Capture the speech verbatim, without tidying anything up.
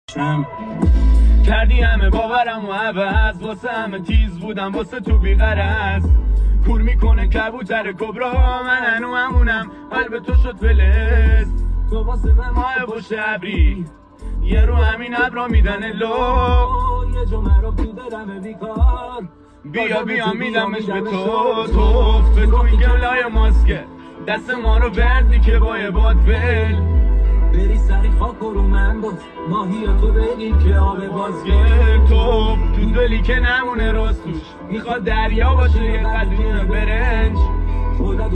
کردی همه باورم و عوض، واسه همه تیز بودم واسه تو بیغرض. کور میکنه کبوتر کبرا، من هنو همونم قلب تو شد فلز. تو واسه من ماه پشت ابری، یه رو همین ابرا میدن لو. یه جمعه رو تو دلم بیکار، بیا بیا میدمش به تو. توف به تو این گلای ماسکه، دست ما رو بردی که با یه باد ول. بری سری خاک رو من باز، ماهی تو بگی که آب بازگل. توف تو دلی که نمونه راستوش، میخواد دریا باشه یه قدونه برنج.